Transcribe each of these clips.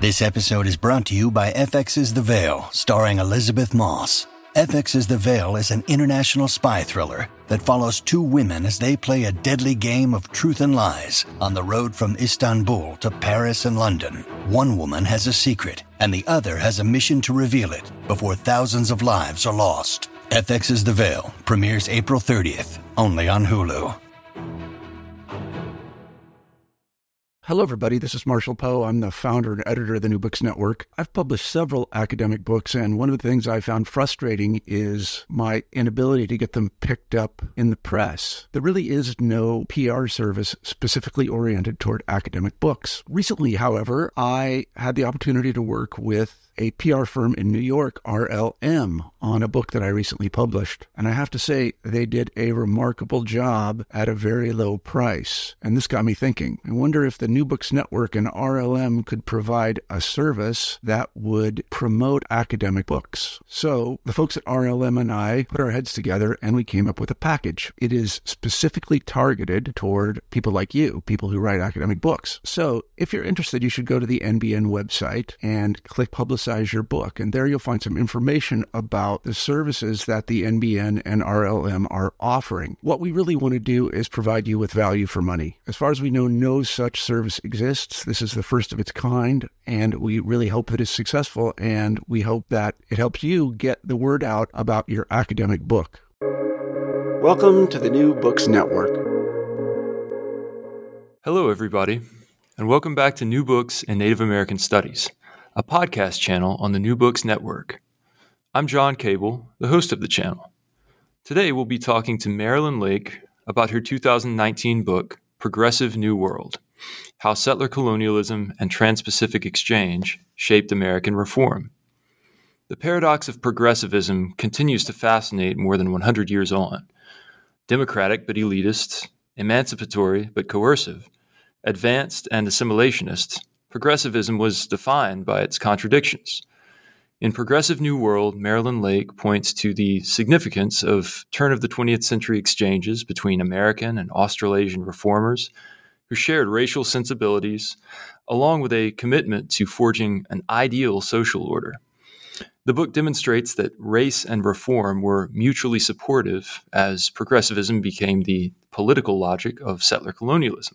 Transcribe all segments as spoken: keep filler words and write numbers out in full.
This episode is brought to you by F X's The Veil, starring Elizabeth Moss. F X's The Veil is an international spy thriller that follows two women as they play a deadly game of truth and lies on the road from Istanbul to Paris and London. One woman has a secret, and the other has a mission to reveal it before thousands of lives are lost. F X's The Veil premieres April thirtieth, only on Hulu. Hello, everybody. This is Marshall Poe. I'm the founder and editor of the New Books Network. I've published several academic books, and one of the things I found frustrating is my inability to get them picked up in the press. There really is no P R service specifically oriented toward academic books. Recently, however, I had the opportunity to work with a P R firm in New York, R L M, on a book that I recently published. And I have to say, they did a remarkable job at a very low price. And this got me thinking. I wonder if the New Books Network and R L M could provide a service that would promote academic books. So the folks at R L M and I put our heads together and we came up with a package. It is specifically targeted toward people like you, people who write academic books. So if you're interested, you should go to the N B N website and click Publicize your book. And there you'll find some information about the services that the N B N and R L M are offering. What we really want to do is provide you with value for money. As far as we know, no such service exists. This is the first of its kind, and we really hope it is successful, and we hope that it helps you get the word out about your academic book. Welcome to the New Books Network. Hello, everybody, and welcome back to New Books in Native American Studies, a podcast channel on the New Books Network. I'm John Cable, the host of the channel. Today we'll be talking to Marilyn Lake about her two thousand nineteen book, Progressive New World: How Settler Colonialism and Trans-Pacific Exchange Shaped American Reform. The paradox of progressivism continues to fascinate more than one hundred years on. Democratic but elitist, emancipatory but coercive, advanced and assimilationist, progressivism was defined by its contradictions. In Progressive New World, Marilyn Lake points to the significance of turn of the twentieth century exchanges between American and Australasian reformers who shared racial sensibilities, along with a commitment to forging an ideal social order. The book demonstrates that race and reform were mutually supportive as progressivism became the political logic of settler colonialism.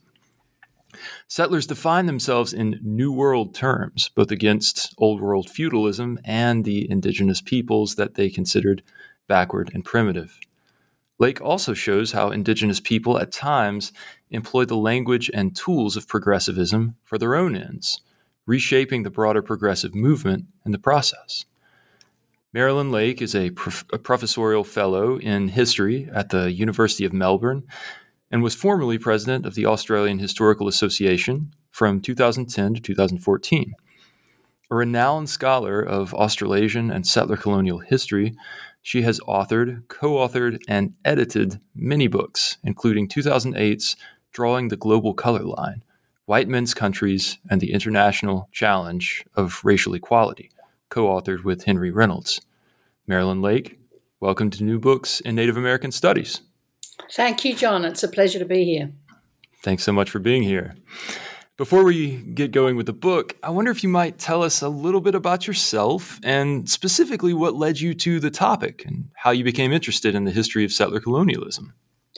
Settlers defined themselves in New World terms, both against Old World feudalism and the indigenous peoples that they considered backward and primitive. Lake also shows how indigenous people at times employed the language and tools of progressivism for their own ends, reshaping the broader progressive movement in the process. Marilyn Lake is a, prof- a professorial fellow in history at the University of Melbourne and was formerly president of the Australian Historical Association from two thousand ten to two thousand fourteen. A renowned scholar of Australasian and settler colonial history, she has authored, co-authored, and edited many books, including two thousand eight's Drawing the Global Color Line: White Men's Countries and the International Challenge of Racial Equality, co-authored with Henry Reynolds. Marilyn Lake, welcome to New Books in Native American Studies. Thank you, John. It's a pleasure to be here. Thanks so much for being here. Before we get going with the book, I wonder if you might tell us a little bit about yourself and specifically what led you to the topic and how you became interested in the history of settler colonialism.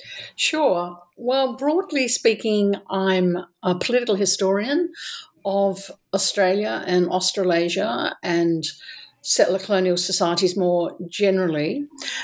Sure. Well, broadly speaking, I'm a political historian of Australia and Australasia and settler colonial societies more generally.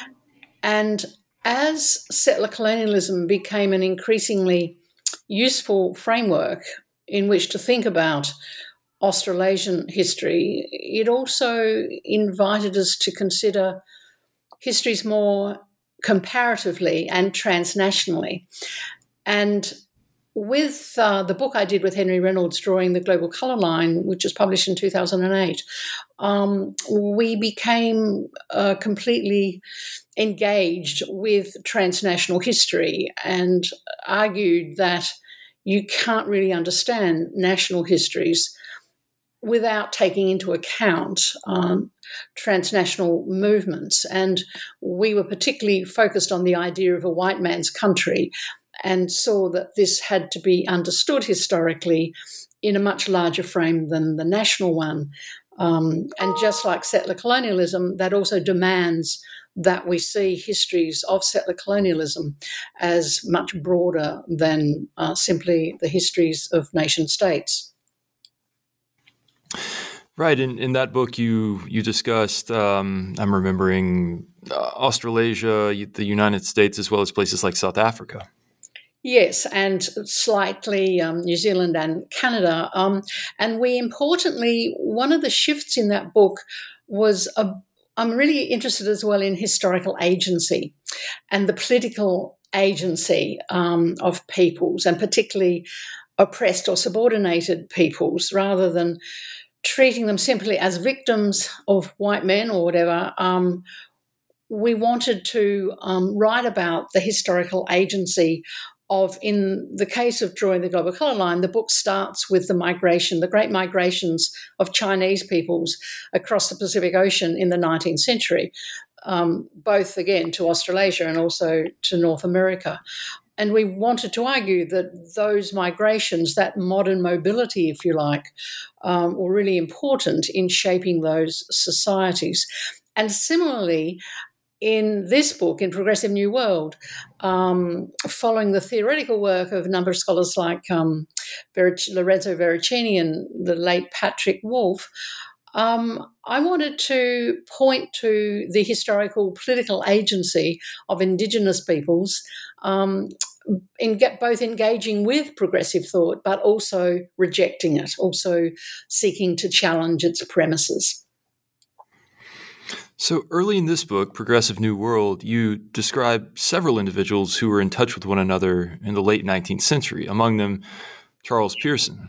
And as settler colonialism became an increasingly useful framework in which to think about Australasian history, it also invited us to consider histories more comparatively and transnationally. And with uh, the book I did with Henry Reynolds, Drawing the Global Color Line, which was published in two thousand eight, um, we became uh, completely engaged with transnational history and argued that you can't really understand national histories without taking into account um, transnational movements. And we were particularly focused on the idea of a white man's country and saw that this had to be understood historically in a much larger frame than the national one. Um, and just like settler colonialism, that also demands that we see histories of settler colonialism as much broader than uh, simply the histories of nation states. Right. In in that book, you you discussed, um, I'm remembering, uh, Australasia, the United States, as well as places like South Africa. Yes, and slightly um, New Zealand and Canada. Um, and we importantly, one of the shifts in that book was, a, I'm really interested as well in historical agency and the political agency um, of peoples, and particularly oppressed or subordinated peoples, rather than treating them simply as victims of white men or whatever. Um, we wanted to um, write about the historical agency of, in the case of Drawing the Global Colour Line, the book starts with the migration, the great migrations of Chinese peoples across the Pacific Ocean in the nineteenth century, um, both, again, to Australasia and also to North America. And we wanted to argue that those migrations, that modern mobility, if you like, um, were really important in shaping those societies. And similarly, in this book, in Progressive New World, um, following the theoretical work of a number of scholars like um, Lorenzo Veracini and the late Patrick Wolfe, um, I wanted to point to the historical political agency of Indigenous peoples, um, in get both engaging with progressive thought but also rejecting it, also seeking to challenge its premises. So early in this book, Progressive New World, you describe several individuals who were in touch with one another in the late nineteenth century, among them Charles Pearson.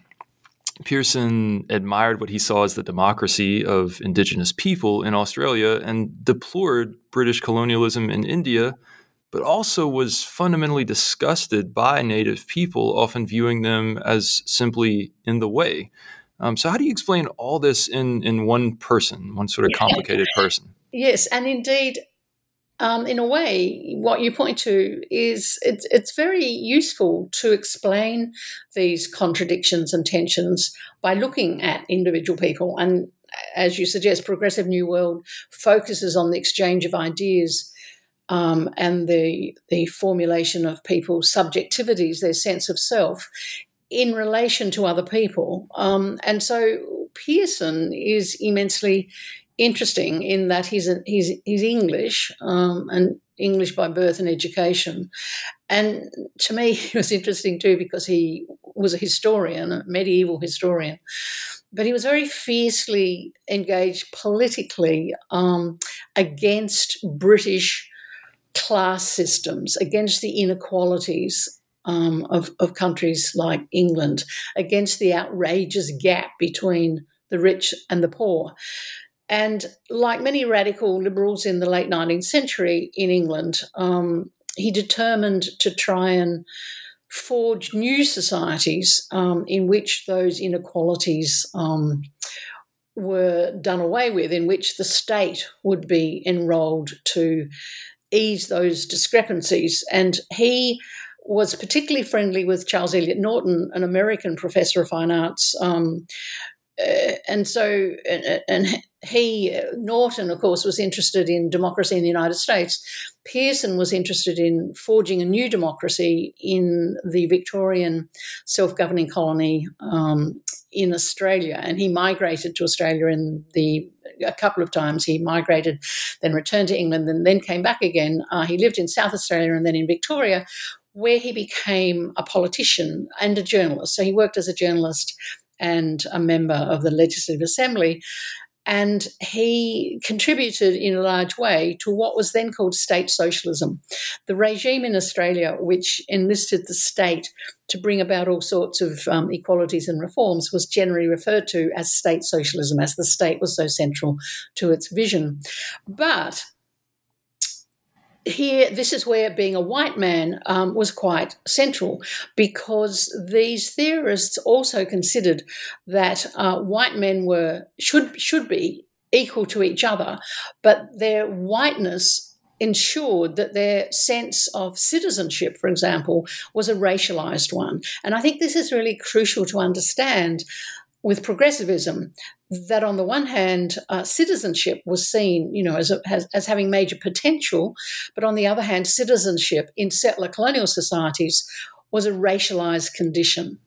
Pearson admired what he saw as the democracy of Indigenous people in Australia and deplored British colonialism in India, but also was fundamentally disgusted by Native people, often viewing them as simply in the way. Um, so how do you explain all this in, in one person, one sort of complicated person? Yes, and indeed, um, in a way, what you point to is it's, it's very useful to explain these contradictions and tensions by looking at individual people. And as you suggest, Progressive New World focuses on the exchange of ideas um, and the, the formulation of people's subjectivities, their sense of self, in relation to other people. Um, and so Pearson is immensely interesting in that he's a, he's he's English um, and English by birth and education, and to me it was interesting too because he was a historian, a medieval historian, but he was very fiercely engaged politically um, against British class systems, against the inequalities um, of of countries like England, against the outrageous gap between the rich and the poor. And like many radical liberals in the late nineteenth century in England, um, he determined to try and forge new societies um, in which those inequalities um, were done away with, in which the state would be enrolled to ease those discrepancies. And he was particularly friendly with Charles Eliot Norton, an American professor of fine arts, um, Uh, and so, and, and he, Norton, of course, was interested in democracy in the United States. Pearson was interested in forging a new democracy in the Victorian self-governing colony um, in Australia. And he migrated to Australia in the a couple of times. He migrated, then returned to England, and then came back again. Uh, he lived in South Australia and then in Victoria, where he became a politician and a journalist. So he worked as a journalist and a member of the Legislative Assembly. And he contributed in a large way to what was then called state socialism, the regime in Australia which enlisted the state to bring about all sorts of um, equalities and reforms was generally referred to as state socialism, as the state was so central to its vision. But here, this is where being a white man um, was quite central, because these theorists also considered that uh, white men were should should be equal to each other, but their whiteness ensured that their sense of citizenship, for example, was a racialized one. And I think this is really crucial to understand with progressivism, that on the one hand, uh, citizenship was seen, you know, as, a, as as having major potential, but on the other hand, citizenship in settler colonial societies was a racialized condition.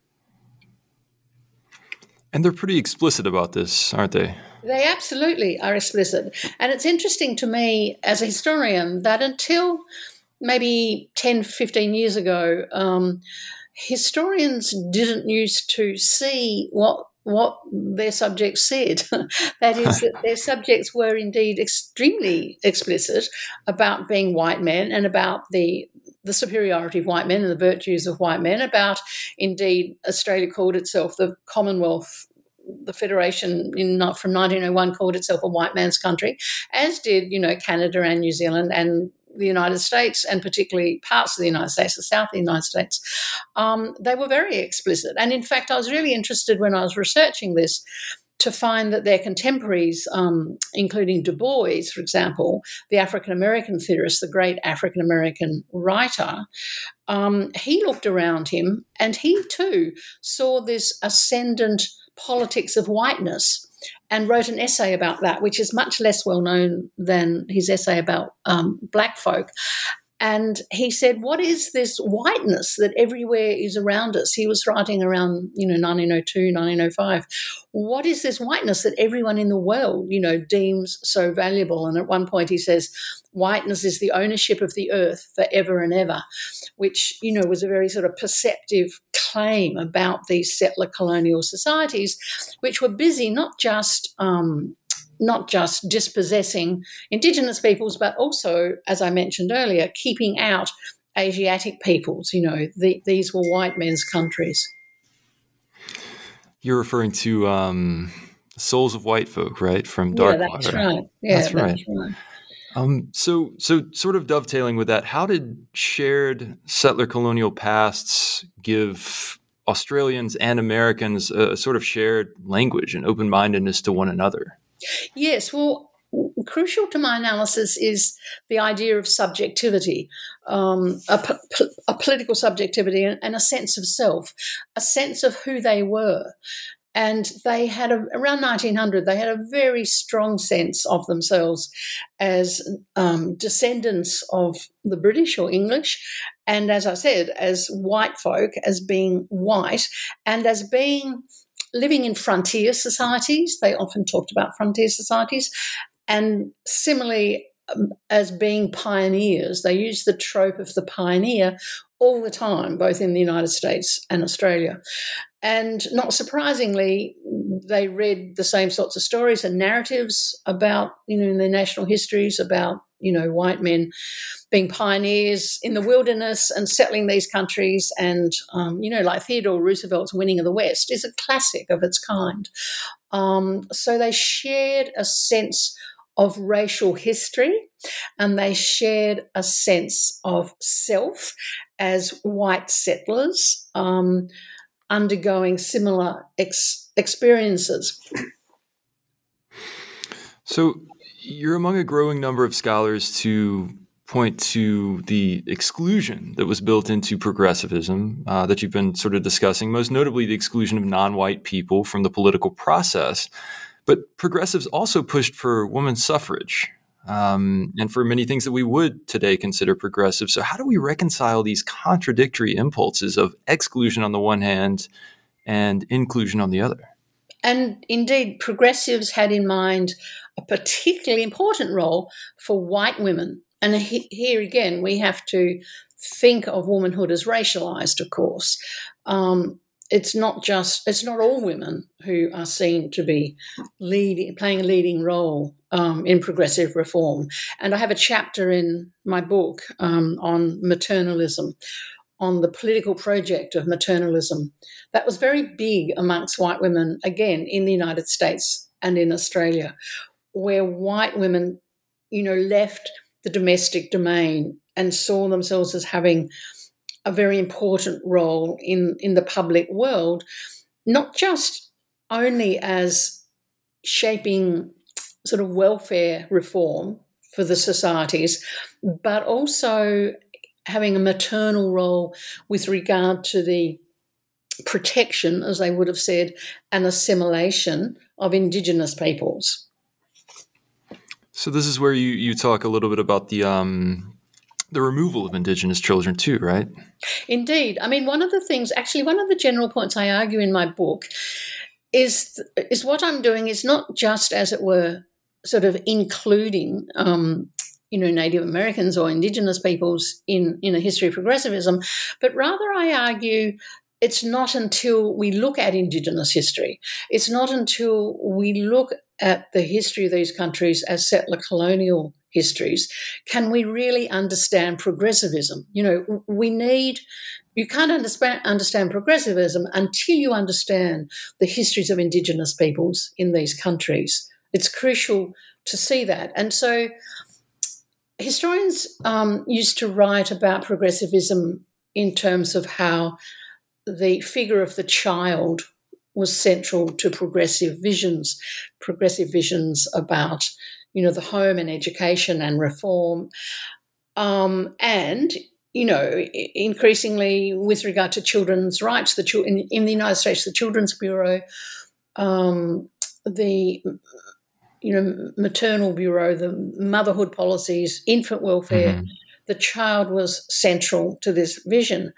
And they're pretty explicit about this, aren't they? They absolutely are explicit. And it's interesting to me as a historian that until maybe ten, fifteen years ago, um, historians didn't used to see what what their subjects said. That is, that their subjects were indeed extremely explicit about being white men and about the the superiority of white men and the virtues of white men, about, indeed, Australia called itself the Commonwealth. The Federation in, from nineteen oh one called itself a white man's country, as did, you know, Canada and New Zealand and the United States, and particularly parts of the United States, the south of the United States. Um, they were very explicit. And in fact, I was really interested when I was researching this to find that their contemporaries, um, including Du Bois, for example, the African-American theorist, the great African-American writer, um, he looked around him and he too saw this ascendant politics of whiteness and wrote an essay about that, which is much less well known than his essay about um, black folk. And he said, what is this whiteness that everywhere is around us? He was writing around, you know, nineteen oh two, nineteen oh five. What is this whiteness that everyone in the world, you know, deems so valuable? And at one point he says, whiteness is the ownership of the earth forever and ever, which, you know, was a very sort of perceptive claim about these settler colonial societies, which were busy not just um, not just dispossessing Indigenous peoples, but also, as I mentioned earlier, keeping out Asiatic peoples. You know, the, these were white men's countries. You're referring to um, Souls of White Folk, right? From Darkwater. Yeah, that's right. Yeah, that's right. That's right. Um, so, so sort of dovetailing with that, how did shared settler colonial pasts give Australians and Americans a sort of shared language and open-mindedness to one another? Yes, well, crucial to my analysis is the idea of subjectivity, um, a, po- a political subjectivity and, and a sense of self, a sense of who they were. And they had, a, around nineteen hundred, they had a very strong sense of themselves as um, descendants of the British or English, and as I said, as white folk, as being white, and as being living in frontier societies. They often talked about frontier societies, and similarly um, as being pioneers. They used the trope of the pioneer all the time, both in the United States and Australia. And not surprisingly, they read the same sorts of stories and narratives about, you know, in their national histories about, you know, white men being pioneers in the wilderness and settling these countries. And, um, you know, like Theodore Roosevelt's Winning of the West is a classic of its kind. Um, so they shared a sense of racial history, and they shared a sense of self as white settlers, um, undergoing similar ex- experiences. So you're among a growing number of scholars to point to the exclusion that was built into progressivism uh, that you've been sort of discussing, most notably the exclusion of non-white people from the political process. But progressives also pushed for women's suffrage um, and for many things that we would today consider progressive. So how do we reconcile these contradictory impulses of exclusion on the one hand and inclusion on the other? And indeed, progressives had in mind a particularly important role for white women. And he, here again, we have to think of womanhood as racialized, of course. Um, it's not just, it's not all women who are seen to be leading, playing a leading role um, in progressive reform. And I have a chapter in my book um, on maternalism, on the political project of maternalism. That was very big amongst white women, again, in the United States and in Australia, where white women, you know, left the domestic domain and saw themselves as having a very important role in, in the public world, not just only as shaping sort of welfare reform for the societies, but also having a maternal role with regard to the protection, as they would have said, and assimilation of Indigenous peoples. So this is where you, you talk a little bit about the um, the removal of Indigenous children too, right? Indeed. I mean, one of the things, actually, one of the general points I argue in my book is, is what I'm doing is not just, as it were, sort of including um, you know, Native Americans or Indigenous peoples in, in a history of progressivism, but rather I argue it's not until we look at Indigenous history, it's not until we look at the history of these countries as settler colonial histories, can we really understand progressivism. You know, we need, you can't understand, understand progressivism until you understand the histories of Indigenous peoples in these countries. It's crucial to see that. And so historians um, used to write about progressivism in terms of how the figure of the child was central to progressive visions, progressive visions about, you know, the home and education and reform. Um, and, you know, increasingly with regard to children's rights, the in, in the United States, the Children's Bureau, um, the you know, maternal bureau, the motherhood policies, infant welfare, mm-hmm. the child was central to this vision.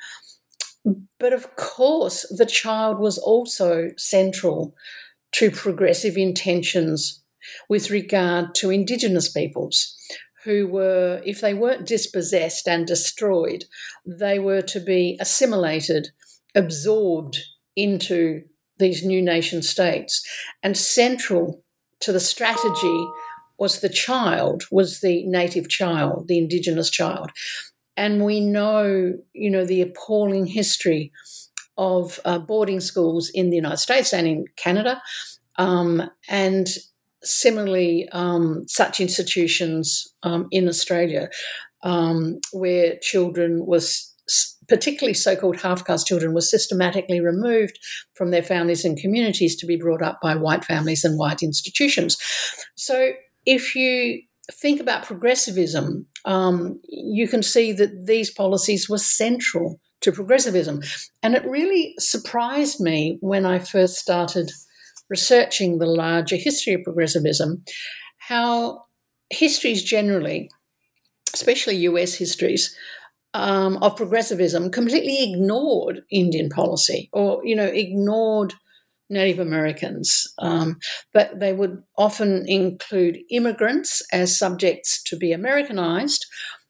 But of course, the child was also central to progressive intentions with regard to Indigenous peoples who were, if they weren't dispossessed and destroyed, they were to be assimilated, absorbed into these new nation states. And central to the strategy was the child, was the native child, the Indigenous child. And we know, you know, the appalling history of uh, boarding schools in the United States and in Canada, um, and similarly um, such institutions um, in Australia um, where children was, particularly so-called half-caste children, were systematically removed from their families and communities to be brought up by white families and white institutions. So if you think about progressivism, um, you can see that these policies were central to progressivism. And it really surprised me when I first started researching the larger history of progressivism, how histories generally, especially U S histories, um, of progressivism completely ignored Indian policy or, you know, ignored Native Americans, um, but they would often include immigrants as subjects to be Americanized,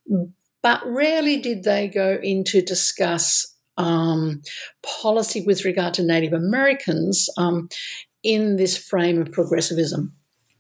but rarely did they go in to discuss um, policy with regard to Native Americans um, in this frame of progressivism.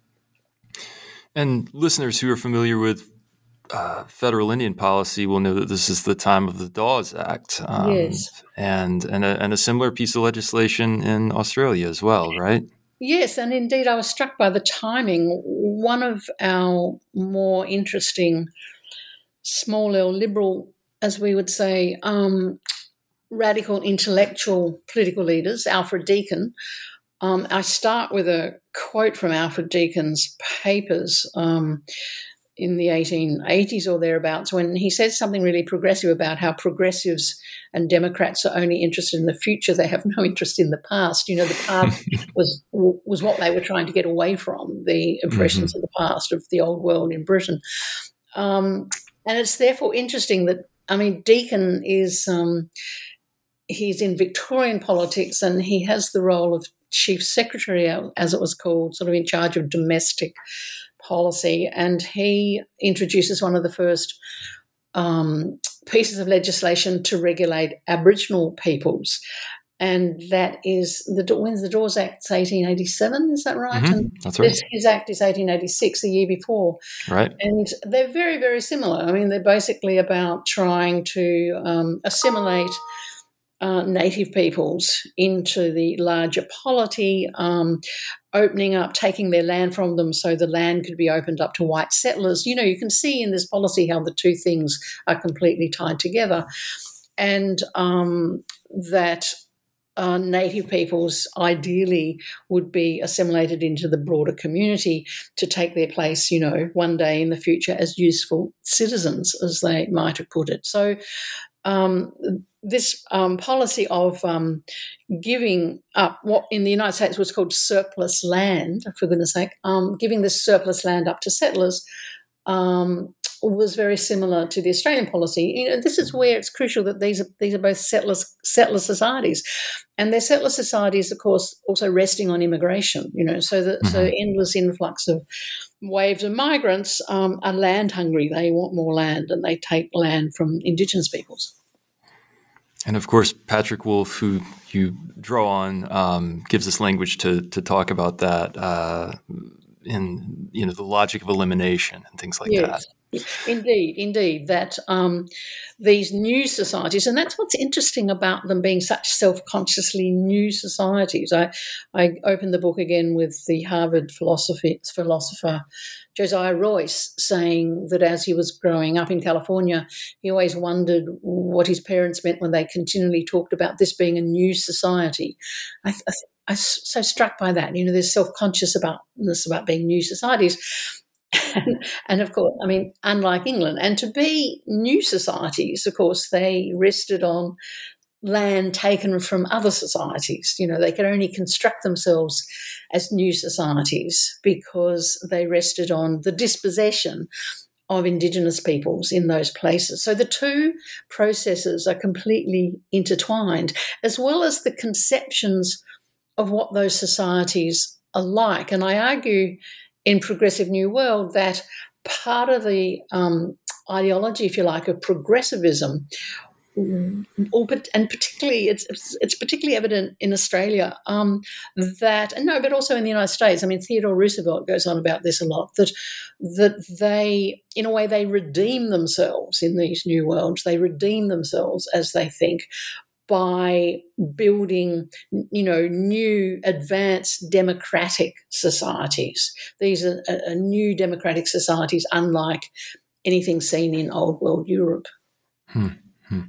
And listeners who are familiar with uh, federal Indian policy will know that this is the time of the Dawes Act. Um, yes. And, and, a, and a similar piece of legislation in Australia as well, right? Yes, and indeed I was struck by the timing. One of our more interesting small L liberal, as we would say, um, radical intellectual political leaders, Alfred Deakin. Um, I start with a quote from Alfred Deakin's papers um, in the eighteen eighties or thereabouts, when he said something really progressive about how progressives and Democrats are only interested in the future. They have no interest in the past. You know, the past was was what they were trying to get away from, the impressions mm-hmm. of the past, of the old world in Britain. Um, and it's therefore interesting that, I mean, Deakin is, um, he's in Victorian politics and he has the role of Chief Secretary, as it was called, sort of in charge of domestic policy, and he introduces one of the first um, pieces of legislation to regulate Aboriginal peoples, and that is the when's the Dawes Act? eighteen eighty-seven, is that right? Mm-hmm. And that's right. This, his act is eighteen eighty-six, the year before, right? And they're very, very similar. I mean, they're basically about trying to um, assimilate Uh, native peoples into the larger polity, um, opening up, taking their land from them so the land could be opened up to white settlers. You know, you can see in this policy how the two things are completely tied together, and um, that uh, native peoples ideally would be assimilated into the broader community to take their place, you know, one day in the future as useful citizens, as they might have put it. So um, this um, policy of um, giving up what in the United States was called surplus land, for goodness sake, um, giving this surplus land up to settlers um, was very similar to the Australian policy. You know, this is where it's crucial that these are these are both settlers settler societies, and they're settler societies, of course, also resting on immigration. You know, so that mm-hmm. so endless influx of waves of migrants um, are land hungry. They want more land, and they take land from Indigenous peoples. And of course, Patrick Wolf, who you draw on, um, gives us language to to talk about that uh, in you know the logic of elimination and things like yes. that. Indeed, indeed, that um, these new societies, and that's what's interesting about them being such self-consciously new societies. I, I opened the book again with the Harvard philosophy, philosopher Josiah Royce saying that as he was growing up in California, he always wondered what his parents meant when they continually talked about this being a new society. I, I, I was so struck by that. You know, there's self-conscious about this about being new societies. And, and of course, I mean, unlike England, and to be new societies, of course, they rested on land taken from other societies. You know, they could only construct themselves as new societies because they rested on the dispossession of Indigenous peoples in those places. So the two processes are completely intertwined, as well as the conceptions of what those societies are like. And I argue in Progressive New World that part of the um, ideology, if you like, of progressivism, and particularly it's it's particularly evident in Australia, um, that no, but also in the United States. I mean, Theodore Roosevelt goes on about this a lot. That that they, in a way, they redeem themselves in these new worlds. They redeem themselves, as they think, by building, you know, new advanced democratic societies. These are, are new democratic societies, unlike anything seen in old world Europe. Hmm. Hmm.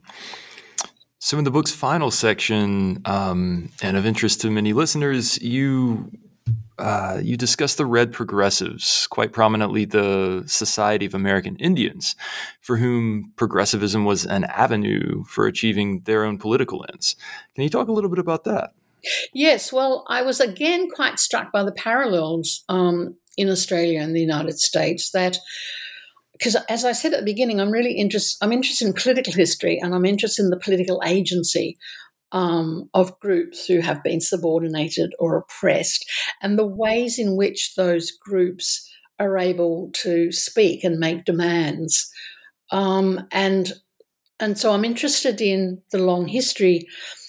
So in the book's final section, um, and of interest to many listeners, you uh, you discuss the Red Progressives, quite prominently the Society of American Indians, for whom progressivism was an avenue for achieving their own political ends. Can you talk a little bit about that? Yes, well, I was again quite struck by the parallels um, in Australia and the United States that, because as I said at the beginning, I'm really interested, I'm interested in political history and I'm interested in the political agency Um, of groups who have been subordinated or oppressed, and the ways in which those groups are able to speak and make demands. Um, and and so I'm interested in the long history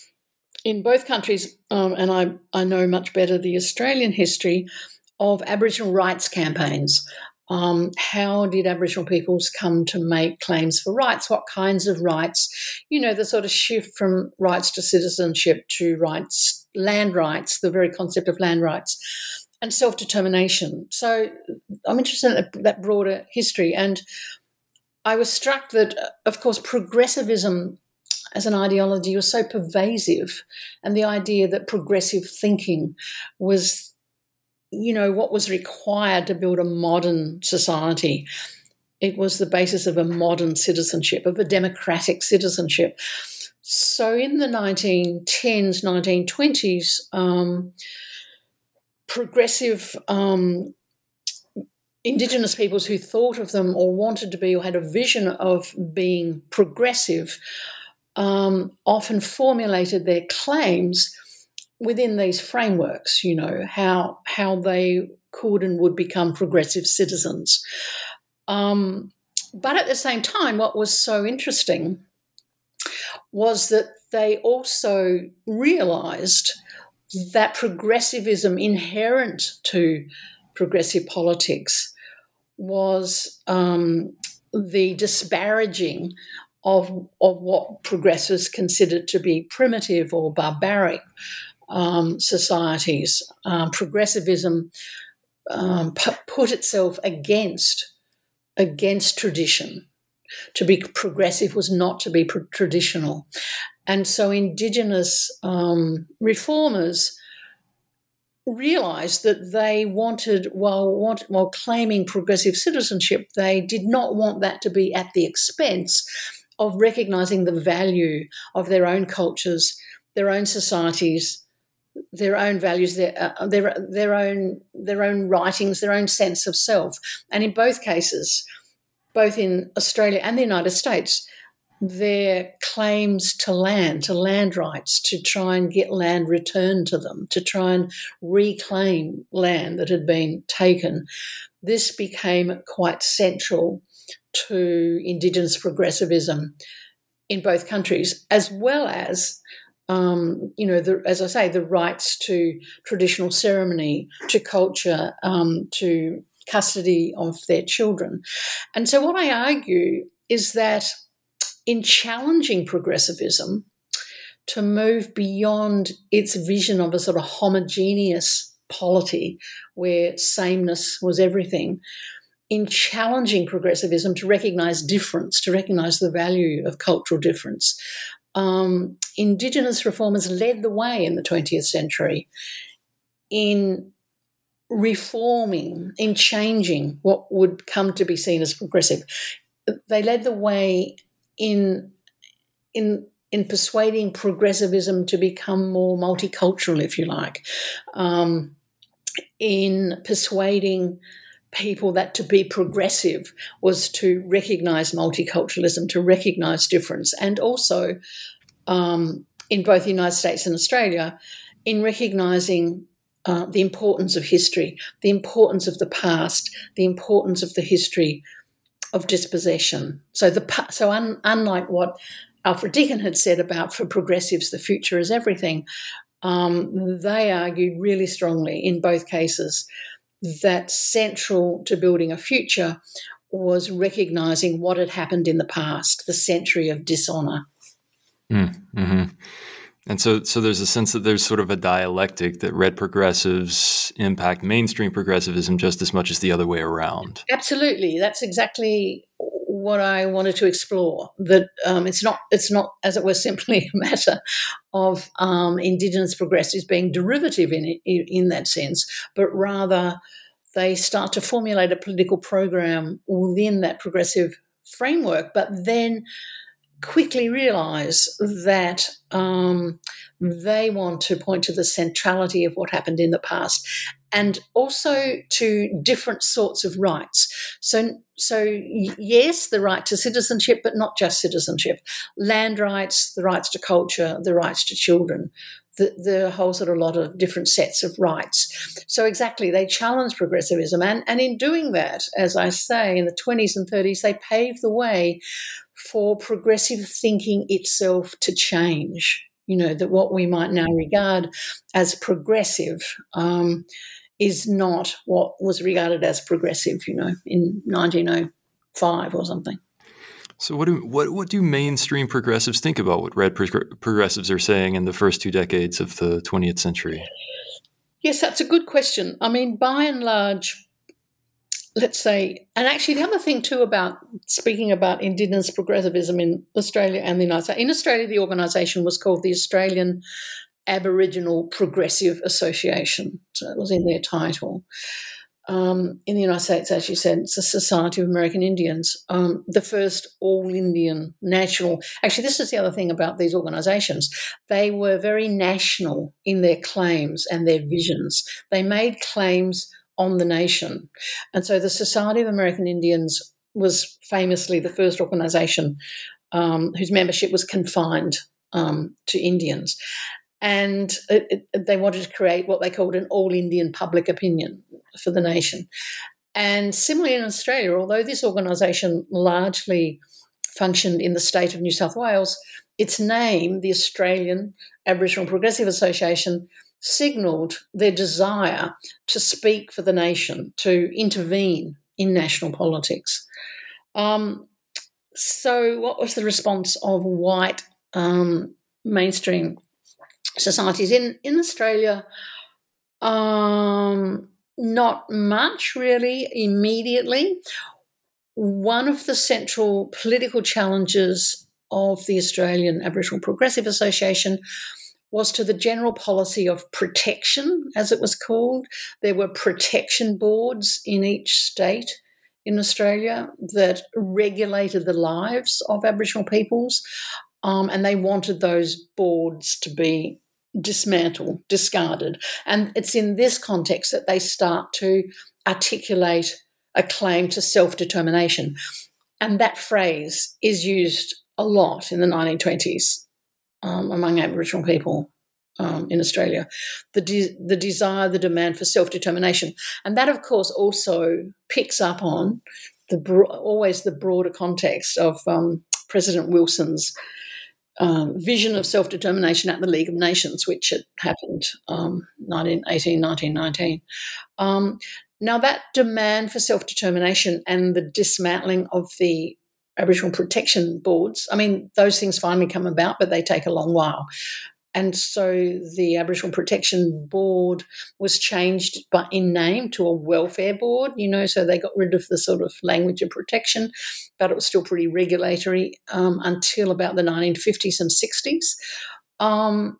in both countries, um, and I, I know much better the Australian history of Aboriginal rights campaigns. Um, how did Aboriginal peoples come to make claims for rights? What kinds of rights? You know, the sort of shift from rights to citizenship to rights, land rights, the very concept of land rights, and self-determination. So I'm interested in that broader history. And I was struck that, of course, progressivism as an ideology was so pervasive, and the idea that progressive thinking was, you know, what was required to build a modern society. It was the basis of a modern citizenship, of a democratic citizenship. So in the nineteen tens, nineteen twenties, um, progressive um, Indigenous peoples who thought of them or wanted to be or had a vision of being progressive um, often formulated their claims within these frameworks, you know, how how they could and would become progressive citizens. Um, but at the same time, what was so interesting was that they also realised that progressivism inherent to progressive politics was um, the disparaging of, of what progressives considered to be primitive or barbaric Um, societies. Um, progressivism um, p- put itself against against tradition. To be progressive was not to be pro- traditional. And so Indigenous um, reformers realised that they wanted, while, want, while claiming progressive citizenship, they did not want that to be at the expense of recognising the value of their own cultures, their own societies, their own values, their uh, their their own their own writings, their own sense of self. And in both cases, both in Australia and the United States, their claims to land, to land rights, to try and get land returned to them, to try and reclaim land that had been taken, this became quite central to Indigenous progressivism in both countries, as well as, um, you know, the, as I say, the rights to traditional ceremony, to culture, um, to custody of their children. And so what I argue is that in challenging progressivism to move beyond its vision of a sort of homogeneous polity where sameness was everything, in challenging progressivism to recognise difference, to recognise the value of cultural difference, um, Indigenous reformers led the way in the twentieth century in reforming, in changing what would come to be seen as progressive. They led the way in in in persuading progressivism to become more multicultural, if you like, um, in persuading people that to be progressive was to recognise multiculturalism, to recognise difference, and also um, in both the United States and Australia, in recognising uh, the importance of history, the importance of the past, the importance of the history of dispossession. So, the so un, unlike what Alfred Deakin had said about for progressives, the future is everything, um, they argued really strongly in both cases that central to building a future was recognising what had happened in the past, the century of dishonour. Mm-hmm. And so, so there's a sense that there's sort of a dialectic that red progressives impact mainstream progressivism just as much as the other way around. Absolutely, that's exactly what I wanted to explore. That um, it's not, it's not, as it were, simply a matter of um, Indigenous progressives being derivative in in, in that sense, but rather they start to formulate a political program within that progressive framework, but then quickly realise that um, they want to point to the centrality of what happened in the past and also to different sorts of rights. So, so yes, the right to citizenship, but not just citizenship. Land rights, the rights to culture, the rights to children, the, the whole sort of lot of different sets of rights. So exactly, they challenge progressivism. And, and in doing that, as I say, in the twenties and thirties, they paved the way for progressive thinking itself to change. You know, that what we might now regard as progressive um, is not what was regarded as progressive, you know, in nineteen oh five or something. So what do what what do mainstream progressives think about what red prog- progressives are saying in the first two decades of the twentieth century? Yes, that's a good question. I mean, by and large, let's say, and actually the other thing too about speaking about Indigenous progressivism in Australia and the United States, in Australia the organisation was called the Australian Aboriginal Progressive Association, so it was in their title. Um, in the United States, as you said, it's the Society of American Indians, um, the first all-Indian national. Actually, this is the other thing about these organisations. They were very national in their claims and their visions. They made claims on the nation. And so the Society of American Indians was famously the first organisation um, whose membership was confined um, to Indians. And it, it, they wanted to create what they called an all-Indian public opinion for the nation. And similarly in Australia, although this organisation largely functioned in the state of New South Wales, its name, the Australian Aboriginal Progressive Association, signalled their desire to speak for the nation, to intervene in national politics. Um, so what was the response of white um, mainstream societies? In, in Australia, um, not much really immediately. One of the central political challenges of the Australian Aboriginal Progressive Association was to the general policy of protection, as it was called. There were protection boards in each state in Australia that regulated the lives of Aboriginal peoples, um, and they wanted those boards to be dismantled, discarded. And it's in this context that they start to articulate a claim to self-determination. And that phrase is used a lot in the nineteen twenties um, among Aboriginal people um, in Australia, the, de- the desire, the demand for self-determination. And that, of course, also picks up on the bro- always the broader context of um, President Wilson's um, vision of self-determination at the League of Nations, which had happened um, nineteen eighteen, nineteen nineteen. Um, now, that demand for self-determination and the dismantling of the Aboriginal protection boards, I mean, those things finally come about, but they take a long while. And so the Aboriginal Protection Board was changed by, in name to a welfare board, you know, so they got rid of the sort of language of protection, but it was still pretty regulatory um, until about the nineteen fifties and sixties. Um,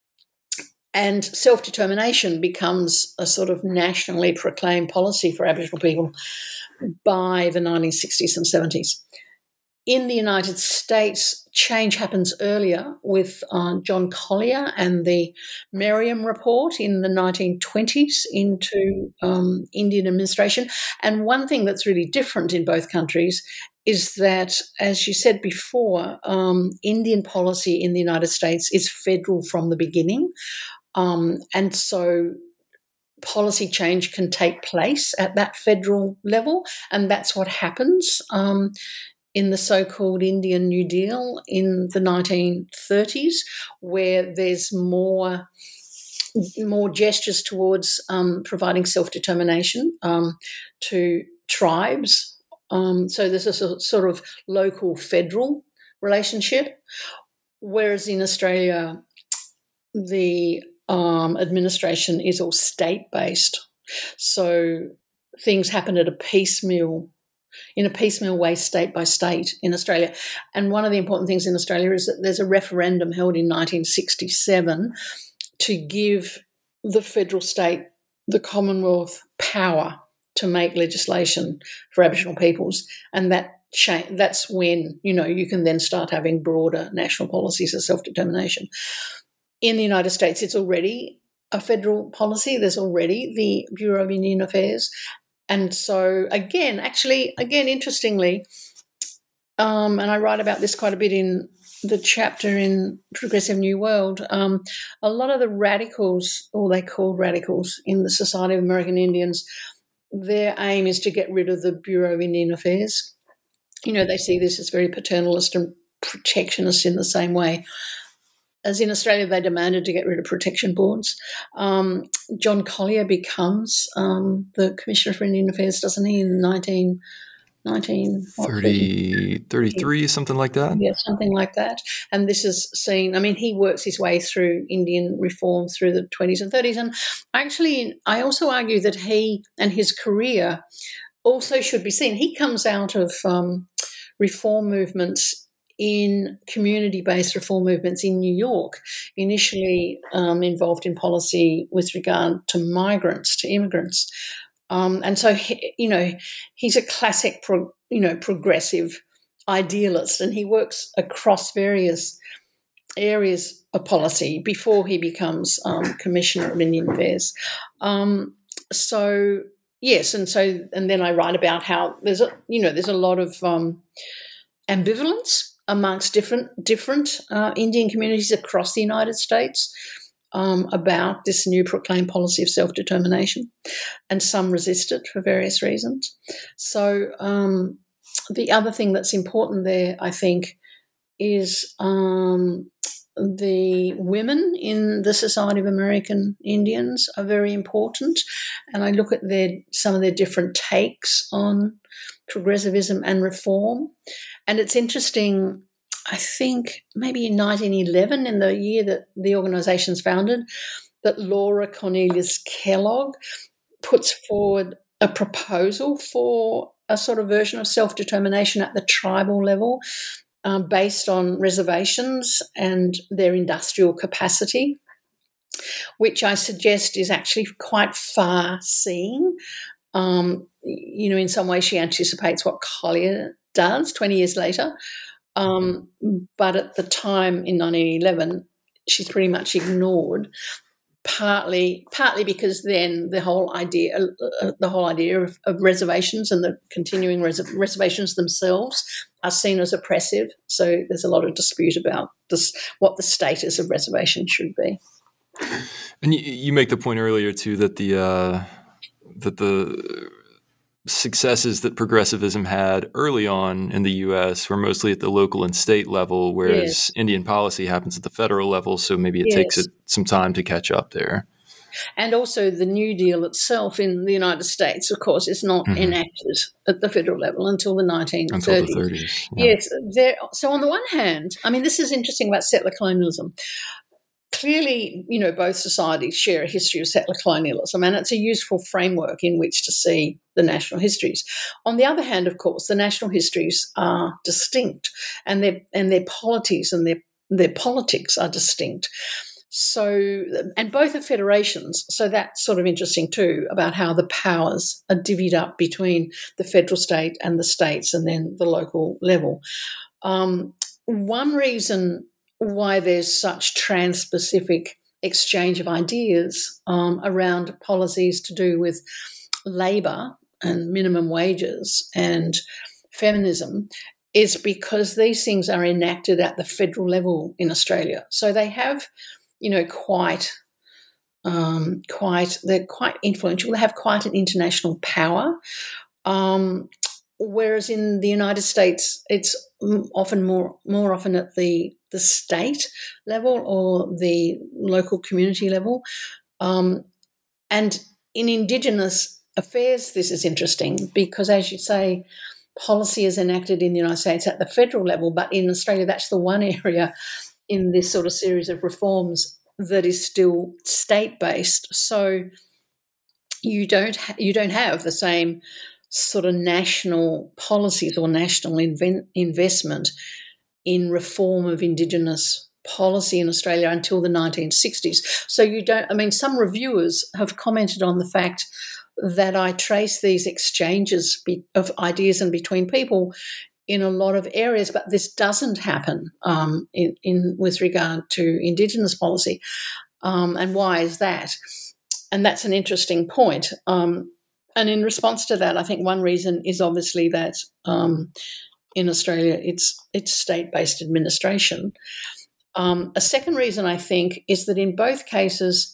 and self-determination becomes a sort of nationally proclaimed policy for Aboriginal people by the nineteen sixties and seventies. In the United States, change happens earlier with uh, John Collier and the Merriam Report in the nineteen twenties into um, Indian administration. And one thing that's really different in both countries is that, as you said before, um, Indian policy in the United States is federal from the beginning. Um, and so policy change can take place at that federal level, and that's what happens um, in the so-called Indian New Deal in the nineteen thirties, where there's more, more gestures towards um, providing self-determination um, to tribes. Um, so there's a sort of local-federal relationship, whereas in Australia the um, administration is all state-based. So things happen at a piecemeal in a piecemeal way, state by state in Australia. And one of the important things in Australia is that there's a referendum held in nineteen sixty-seven to give the federal state, the Commonwealth, power to make legislation for Aboriginal peoples. And that cha- that's when, you know, you can then start having broader national policies of self-determination. In the United States, it's already a federal policy. There's already the Bureau of Indian Affairs. And so, again, actually, again, interestingly, um, and I write about this quite a bit in the chapter in Progressive New World, um, a lot of the radicals, or they called radicals in the Society of American Indians, their aim is to get rid of the Bureau of Indian Affairs. You know, they see this as very paternalist and protectionist in the same way. As in Australia, they demanded to get rid of protection boards. Um, John Collier becomes um, the Commissioner for Indian Affairs, doesn't he, in nineteen, nineteen thirty, thirty-three, something like that? Yeah, something like that. And this is seen, I mean, he works his way through Indian reform through the twenties and thirties. And actually, I also argue that he and his career also should be seen. He comes out of um, reform movements in community-based reform movements in New York, initially um, involved in policy with regard to migrants, to immigrants. Um, and so, he, you know, he's a classic, pro, you know, progressive idealist, and he works across various areas of policy before he becomes um, Commissioner of Indian Affairs. Um, so, yes, and so, and then I write about how there's a, you know, there's a lot of um, ambivalence amongst different different uh, Indian communities across the United States um, about this new proclaimed policy of self-determination, and some resist it for various reasons. So um, the other thing that's important there, I think, is um, the women in the Society of American Indians are very important, and I look at their some of their different takes on progressivism and reform. And it's interesting, I think maybe in nineteen eleven, in the year that the organisation's founded, that Laura Cornelius Kellogg puts forward a proposal for a sort of version of self-determination at the tribal level. um, based on reservations and their industrial capacity, which I suggest is actually quite far-seeing. Um, you know, in some ways she anticipates what Collier does twenty years later. Um, but at the time in nineteen eleven, she's pretty much ignored, partly partly because then the whole idea uh, the whole idea of, of reservations and the continuing res- reservations themselves are seen as oppressive. So there's a lot of dispute about this, what the status of reservations should be. And you, you make the point earlier too that the uh, that the successes that progressivism had early on in the U S were mostly at the local and state level, whereas Yes. Indian policy happens at the federal level. So maybe it Yes. takes it some time to catch up there. And also the New Deal itself in the United States, of course, is not Mhm. enacted at the federal level until the nineteen thirties. Until the thirties. Yeah. Yes. There, so on the one hand, I mean, this is interesting about settler colonialism. Clearly, you know, both societies share a history of settler colonialism, and it's a useful framework in which to see the national histories. On the other hand, of course, the national histories are distinct, and their and their polities and their their politics are distinct. So, and both are federations, so that's sort of interesting too, about how the powers are divvied up between the federal state and the states, and then the local level. Um, one reason why there's such trans-Pacific exchange of ideas um, around policies to do with labour and minimum wages and feminism is because these things are enacted at the federal level in Australia. So they have, you know, quite, um, quite, they're quite influential. They have quite an international power. Um, whereas in the United States, it's often more, more often at the the state level or the local community level. Um, and in Indigenous affairs, this is interesting because, as you say, policy is enacted in the United States at the federal level, but in Australia, that's the one area in this sort of series of reforms that is still state-based. So you don't ha- you don't have the same sort of national policies or national inven- investment in reform of Indigenous policy in Australia until the nineteen sixties. So you don't, I mean, some reviewers have commented on the fact that I trace these exchanges be, of ideas and between people in a lot of areas, but this doesn't happen um, in, in with regard to Indigenous policy. Um, and why is that? And that's an interesting point. Um, and in response to that, I think one reason is obviously that um, in Australia, it's it's state-based administration. Um, a second reason, I think, is that in both cases,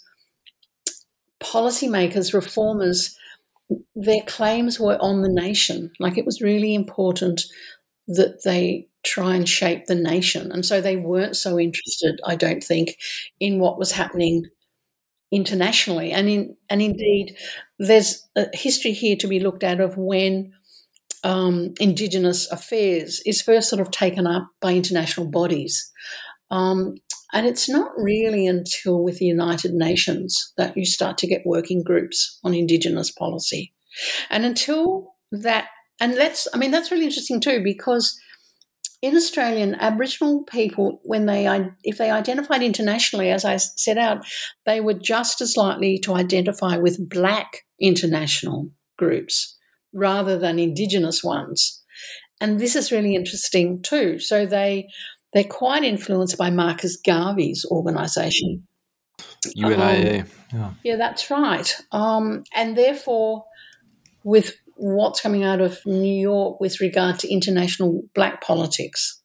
policymakers, reformers, their claims were on the nation. Like it was really important that they try and shape the nation. And so they weren't so interested, I don't think, in what was happening internationally. And in and indeed, there's a history here to be looked at of when Um, Indigenous affairs is first sort of taken up by international bodies. Um, and it's not really until with the United Nations that you start to get working groups on Indigenous policy. And until that, and that's, I mean, that's really interesting too, because in Australian Aboriginal people, when they, if they identified internationally, as I set out, they were just as likely to identify with Black international groups rather than Indigenous ones. And this is really interesting too. So they, they're quite influenced by Marcus Garvey's organisation. U N I A. Um, yeah. yeah, that's right. Um, and therefore, with what's coming out of New York with regard to international Black politics.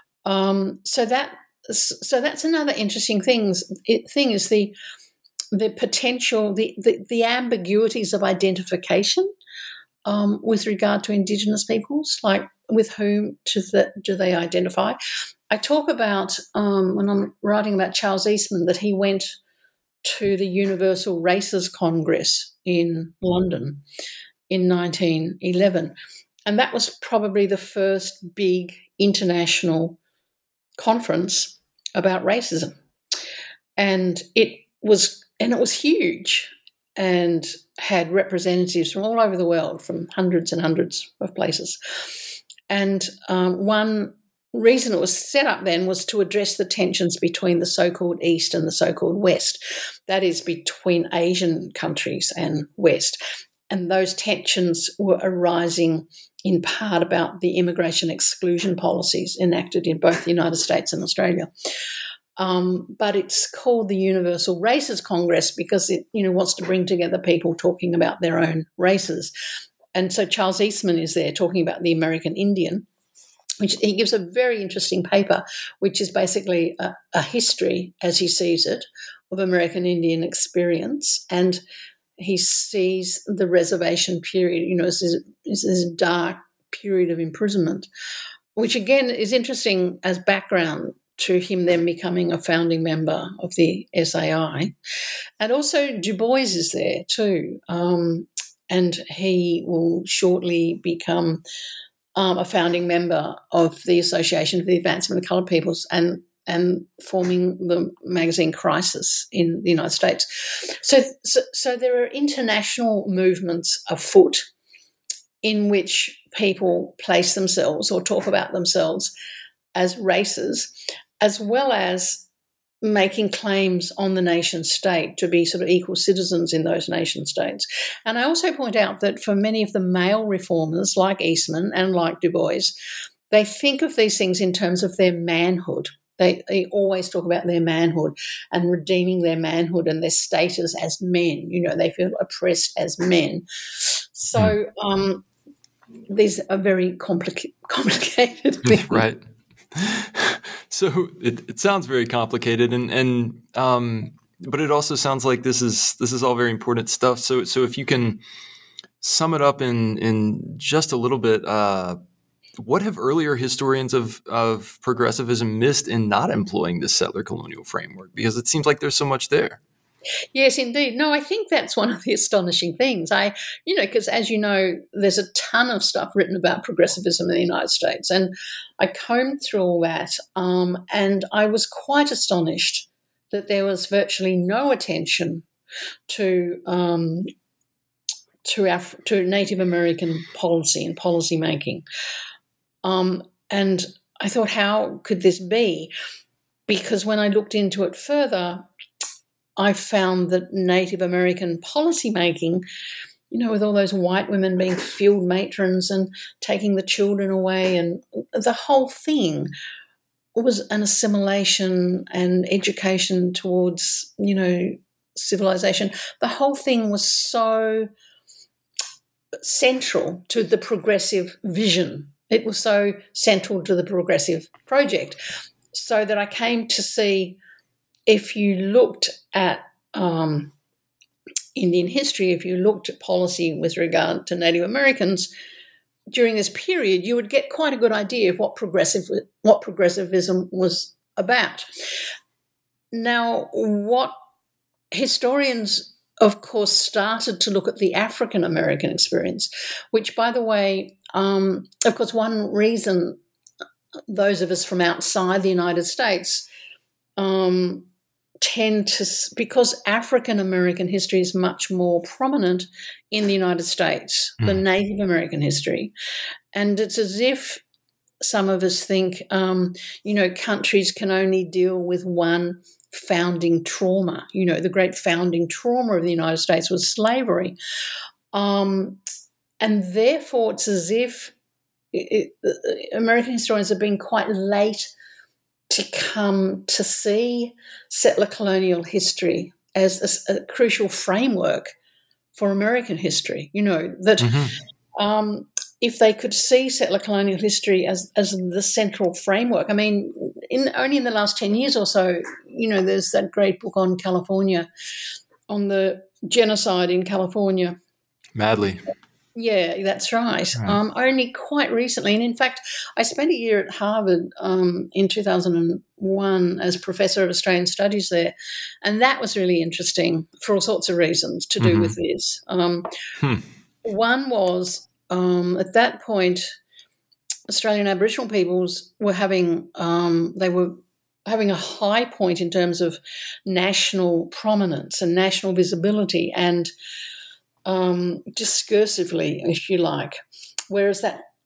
Um, so that so that's another interesting thing. It, thing is the the potential, the, the, the ambiguities of identification um, with regard to Indigenous peoples, like with whom do, the, do they identify? I talk about, um, when I'm writing about Charles Eastman, that he went to the Universal Races Congress in London in nineteen eleven. And that was probably the first big international conference about racism. And it was and it was huge and had representatives from all over the world, from hundreds and hundreds of places. And um, one reason it was set up then was to address the tensions between the so-called East and the so-called West, that is, between Asian countries and West. And those tensions were arising in part about the immigration exclusion policies enacted in both the United States and Australia. Um, but it's called the Universal Races Congress because it, you know, wants to bring together people talking about their own races. And so Charles Eastman is there talking about the American Indian, which he gives a very interesting paper, which is basically a, a history, as he sees it, of American Indian experience. And he sees the reservation period, you know, as this, as this dark period of imprisonment, which again is interesting as background to him then becoming a founding member of the S A I. And also Du Bois is there too, um, and he will shortly become um, a founding member of the Association for the Advancement of Coloured Peoples and and forming the magazine Crisis in the United States. So, so, so there are international movements afoot in which people place themselves or talk about themselves as races, as well as making claims on the nation state to be sort of equal citizens in those nation states. And I also point out that for many of the male reformers like Eastman and like Du Bois, they think of these things in terms of their manhood. They, they always talk about their manhood and redeeming their manhood and their status as men. You know, they feel oppressed as men. So um, these are very complica- complicated things. Right. So it, it sounds very complicated, and and um, but it also sounds like this is this is all very important stuff. So so if you can sum it up in in just a little bit. Uh, What have earlier historians of, of progressivism missed in not employing this settler colonial framework? Because it seems like there's so much there. Yes, indeed. No, I think that's one of the astonishing things. I, you know, because as you know, there's a ton of stuff written about progressivism in the United States, and I combed through all that, um, and I was quite astonished that there was virtually no attention to um, to Af- to Native American policy and policy making. Um, and I thought, how could this be? Because when I looked into it further, I found that Native American policymaking, you know, with all those white women being field matrons and taking the children away, and the whole thing was an assimilation and education towards, you know, civilization. The whole thing was so central to the progressive vision. It was so central to the progressive project, so that I came to see, if you looked at um, Indian history, if you looked at policy with regard to Native Americans during this period, you would get quite a good idea of what progressive what progressivism was about. Now, what historians, of course, started to look at the African American experience, which, by the way, um, of course, one reason those of us from outside the United States um, tend to, because African American history is much more prominent in the United States mm. than Native American history. And it's as if some of us think, um, you know, countries can only deal with one founding trauma. You know, the great founding trauma of the United States was slavery. Um, and therefore, it's as if it, it, American historians have been quite late to come to see settler colonial history as a, a crucial framework for American history. You know, that mm-hmm. um, if they could see settler colonial history as, as the central framework. I mean, in only in the last ten years or so, you know, there's that great book on California, on the genocide in California. Madley. Yeah, that's right. right. Um, only quite recently, and in fact, I spent a year at Harvard um, in two thousand one as Professor of Australian Studies there, and that was really interesting for all sorts of reasons to do mm-hmm. with this. Um, hmm. One was, um, at that point, Australian Aboriginal peoples were having um, they were having a high point in terms of national prominence and national visibility, and Um, discursively, if you like, whereas that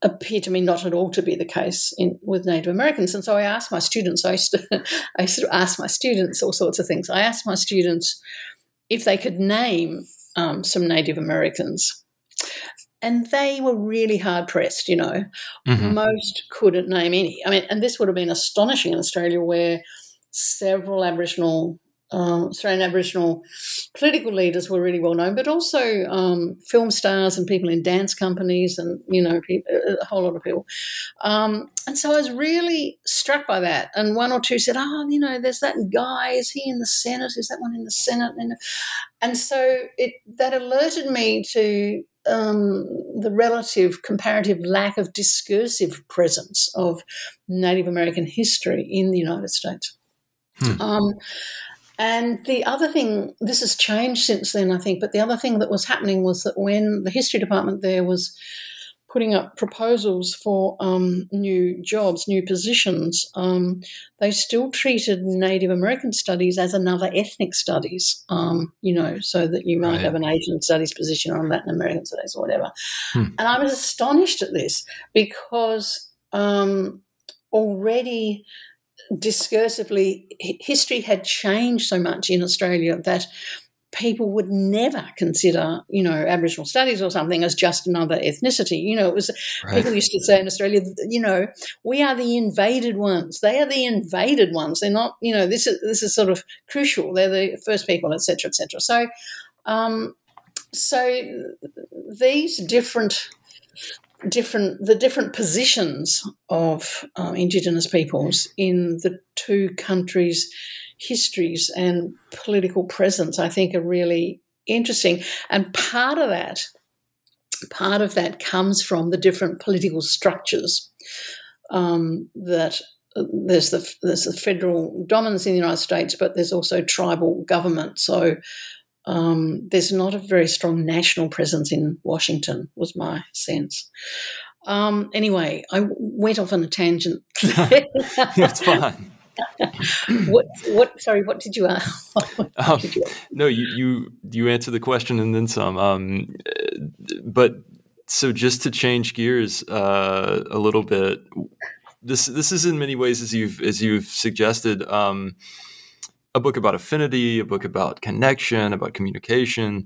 appear to me not at all to be the case in, with Native Americans. And so I asked my students, I used, to, I used to ask my students all sorts of things. I asked my students if they could name um, some Native Americans. And they were really hard-pressed, you know. Mm-hmm. Most couldn't name any. I mean, and this would have been astonishing in Australia, where several Aboriginal Uh, Australian Aboriginal political leaders were really well known, but also um, film stars and people in dance companies and, you know, people, a whole lot of people. Um, and so I was really struck by that. And one or two said, oh, you know, there's that guy. Is he in the Senate? Is that one in the Senate? And so it that alerted me to um, the relative comparative lack of discursive presence of Native American history in the United States. Hmm. Um And the other thing, this has changed since then, I think, but the other thing that was happening was that when the history department there was putting up proposals for um, new jobs, new positions, um, they still treated Native American studies as another ethnic studies, um, you know, so that you might right. have an Asian studies position or Latin American studies or whatever. Hmm. And I was astonished at this because um, already discursively, history had changed so much in Australia that people would never consider, you know, Aboriginal studies or something as just another ethnicity. You know, it was right. people used to say in Australia, you know, we are the invaded ones. They are the invaded ones. They're not, you know, this is this is sort of crucial. They're the first people, et cetera, et cetera. So, um, so these different. different the different positions of um, Indigenous peoples in the two countries' histories and political presence, I think, are really interesting. And part of that, part of that comes from the different political structures um, that there's the there's the federal dominance in the United States, but there's also tribal government. So Um, there's not a very strong national presence in Washington, was my sense. Um, anyway, I went off on a tangent. That's fine. what? What? Sorry, what did you ask? um, did you ask? No, you, you you answered the question and then some. Um, but so just to change gears uh, a little bit, this this is in many ways, as you've as you've suggested. Um, A book about affinity, a book about connection, about communication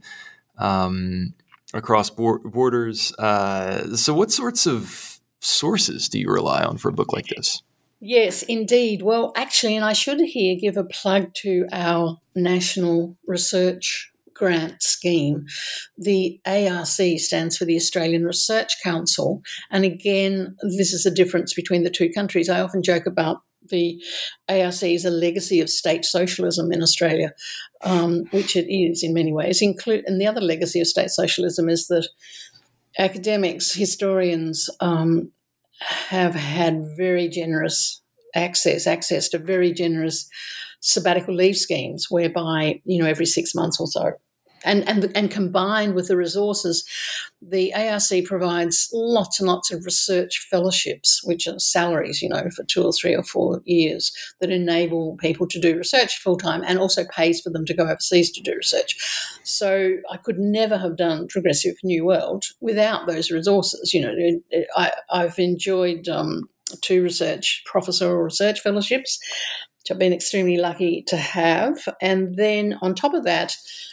um, across bor- borders. Uh, so what sorts of sources do you rely on for a book like this? Yes, indeed. Well, actually, and I should here give a plug to our National Research Grant Scheme. The A R C stands for the Australian Research Council. And again, this is the difference between the two countries. I often joke about the A R C is a legacy of state socialism in Australia, um, which it is in many ways. Include, and the other legacy of state socialism is that academics, historians um, have had very generous access, access to very generous sabbatical leave schemes whereby, you know, every six months or so, And, and and combined with the resources, the A R C provides lots and lots of research fellowships, which are salaries, you know, for two or three or four years that enable people to do research full-time and also pays for them to go overseas to do research. So I could never have done Progressive New World without those resources. You know, it, it, I, I've enjoyed um, two research professorial research fellowships, which I've been extremely lucky to have. And then on top of that,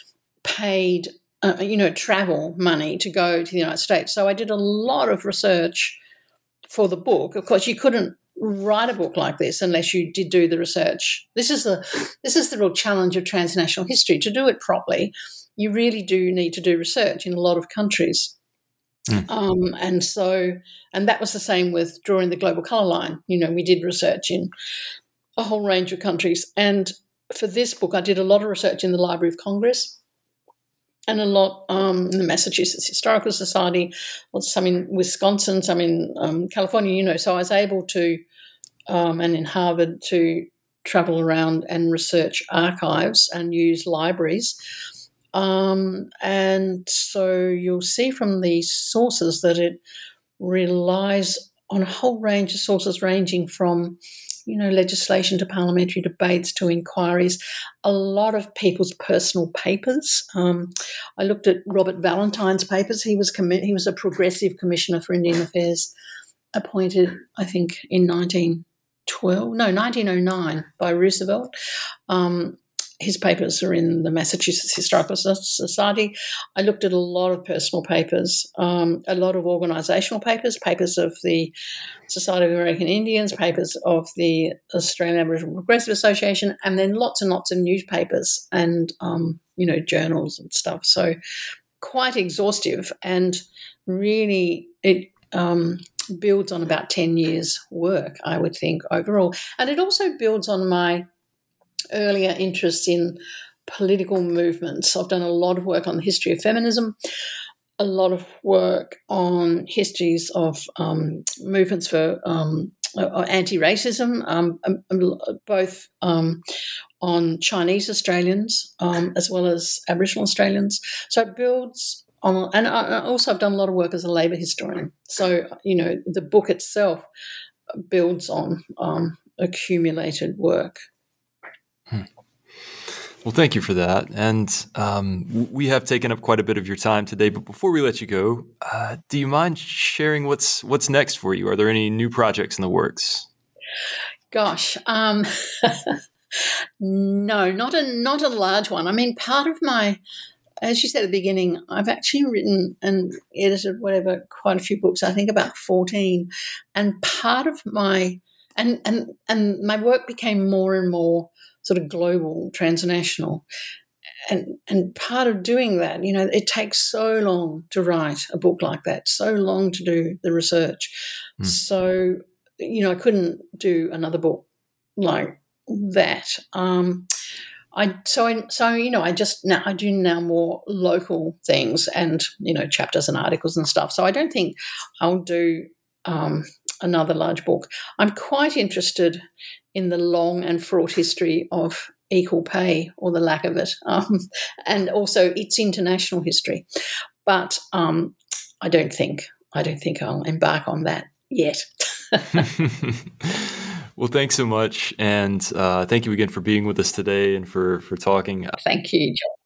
paid, uh, you know, travel money to go to the United States. So I did a lot of research for the book. Of course, you couldn't write a book like this unless you did do the research. This is the this is the real challenge of transnational history. To do it properly, you really do need to do research in a lot of countries. Mm. Um, and so, and that was the same with drawing the global colour line. You know, we did research in a whole range of countries. And for this book, I did a lot of research in the Library of Congress, and a lot um, in the Massachusetts Historical Society, some in Wisconsin, some in um, California, you know. So I was able to, um, and in Harvard, to travel around and research archives and use libraries. Um, and so you'll see from these sources that it relies on a whole range of sources ranging from you know, legislation to parliamentary debates to inquiries, a lot of people's personal papers. Um, I looked at Robert Valentine's papers. He was commi- he was a progressive commissioner for Indian Affairs, appointed, I think, in nineteen twelve, no, nineteen oh nine by Roosevelt. Um, his papers are in the Massachusetts Historical Society. I looked at a lot of personal papers, um, a lot of organisational papers, papers of the Society of American Indians, papers of the Australian Aboriginal Progressive Association, and then lots and lots of newspapers and, um, you know, journals and stuff. So quite exhaustive, and really it um, builds on about ten years' work, I would think, overall. And it also builds on my earlier interest in political movements. I've done a lot of work on the history of feminism, a lot of work on histories of um, movements for um, anti-racism, um, both um, on Chinese Australians um, as well as Aboriginal Australians. So it builds on, and I also I've done a lot of work as a labour historian. So, you know, the book itself builds on um, accumulated work. Hmm. Well, thank you for that. And um, we have taken up quite a bit of your time today. But before we let you go, uh, do you mind sharing what's what's next for you? Are there any new projects in the works? Gosh, um, no, not a not a large one. I mean, part of my, as you said at the beginning, I've actually written and edited whatever quite a few books. I think about fourteen, and part of my and and and my work became more and more sort of global, transnational. And and part of doing that, you know, it takes so long to write a book like that, so long to do the research. Mm. So, you know, I couldn't do another book like that. Um, I so I, so you know, I just now I do now more local things and, you know, chapters and articles and stuff. So I don't think I'll do um, another large book. I'm quite interested in the long and fraught history of equal pay, or the lack of it, um, and also its international history. But um, I don't think I don't think I'll embark on that yet. Well, thanks so much, and uh, thank you again for being with us today and for for talking. Thank you, John.